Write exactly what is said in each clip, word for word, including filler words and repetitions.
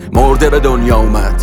مرده به دنیا اومد،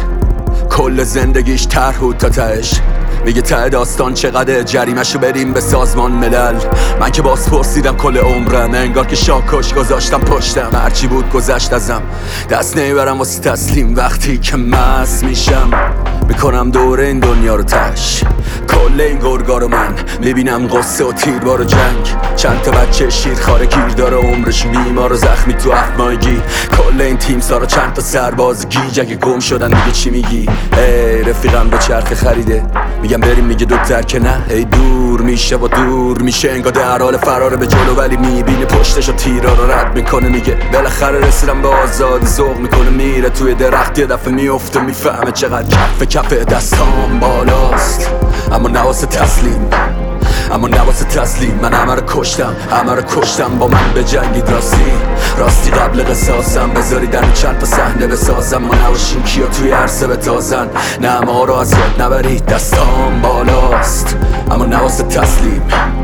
کل زندگیش طرح بود تا تهش. میگه ته داستان چقدر جریمشو بریم به سازمان ملل. من که باز پرسیدم کل عمرم، انگار که شاکش گذاشتم پشتم. هرچی بود گذشت ازم، دست نمیبرم واسه تسلیم. وقتی که مست میشم میکنم دور این دنیا رو تش. کل این گرگا رو من میبینم قصه و تیربار و جنگ. چند تا بچه شیرخواره گیر داره، عمرش بیمار و زخمی تو هفت ماهگی. کل این تیم سارا چند تا سرباز گیج، اگه گم شدن دیگه چی میگی؟ ای رفیقم به چرخ خریده، میگم بریم میگه دکتر که نه. ای دور میشه و دور میشه، انگار در حال فراره به جلو، ولی میبینه پشتشو تیرا رو رد میکنه. میگه بالاخره رسیدم به آزادی، ذوق میکنه میره توی درخت، یه دفعه میفته میفهمه چقدر کف کف دستام بالاست. اما نواسه تسلیم، اما نواسه تسلیم. من همه رو کشتم، همه رو کشتم با من به جنگید راستی. راستی قبل قصاصم بذاریدن چند تا صحنه بسازم. ما نباشیم کیا توی عرصه بتازن، نه ما رو از یاد نبرید دستام بالاست. اما نواسه تسلیم،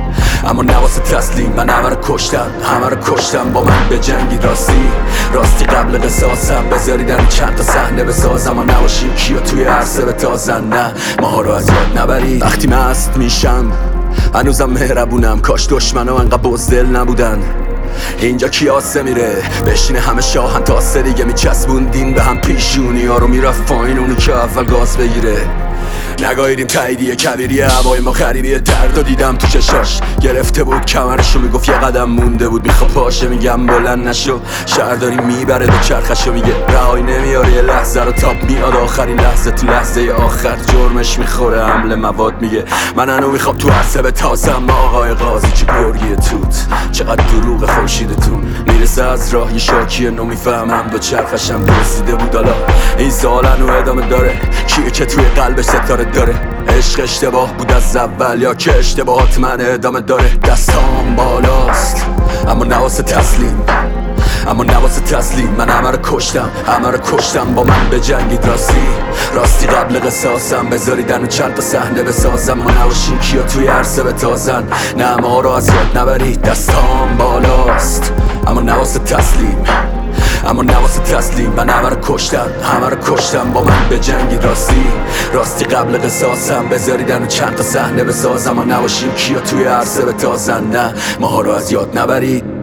اما نواسه تسلیم. من همه رو کشتم، همه رو کشتم با من به جنگید راستی. راستی قبل قصاصم بذاریدن چند تا صحنه بسازم. ما نباشیم کیا توی عرصه بتازن، نه ما رو از یاد نبرید. وقتی مست میشم هنوزم مهربونم، کاش دشمنم انقدر بزدل نبودن. اینجا کیاسه میره بشینه همه شاهن، تا سه دیگه میچسبوندین به هم پیشونی ها رو، میرفت پایین اونو که اول گاز بگیره. نگاهیدیم تاییدیه کبیریه، هوای ما غریبیه. درد و دیدم تو چشاش گرفته بود کمرشو، میگفت یه قدم مونده بود میخوا پاشه. میگم بلند نشو، شهر داریم میبره دو چرخشو. میگه رهایی نمیاره یه لحظه رو، تاب میاد آخرین لحظه. تو لحظه آخر جرمش میخوره حمل مواد. میگه من هنو میخوام تو عرصه بتازم. آقای قاضی چه گرگی توت، چقدر دروغ خورشیدتون. میرسه از راه یه شاکیه نو، میفهمم دو چرخشم رسیده بود. حالا این سوال هنو ادامه داره، کیه که توی قلبش ستاره داره؟ عشق اشتباه بود از اول یا که اشتباهات من ادامه داره؟ دستام بالاست اما نواسه تسلیم، اما نواسه تسلیم. من همه رو کشتم، همه رو کشتم با من به جنگید راستی. راستی قبل قصاصم بذاریدن و چند تا صحنه بسازم. ما نباشیم کیا توی عرصه بتازن، نه ما رو از یاد نبرید دستام بالاست. اما نواسه تسلیم، اما نواسه تسلیم. من همه رو کشتم، همه رو کشتم با من به جنگید راستی. راستی قبل قصاصم بذاریدن و چند تا صحنه بسازم. ما نباشیم کیا توی عرصه بتازن، نه ما رو از یاد نبرید.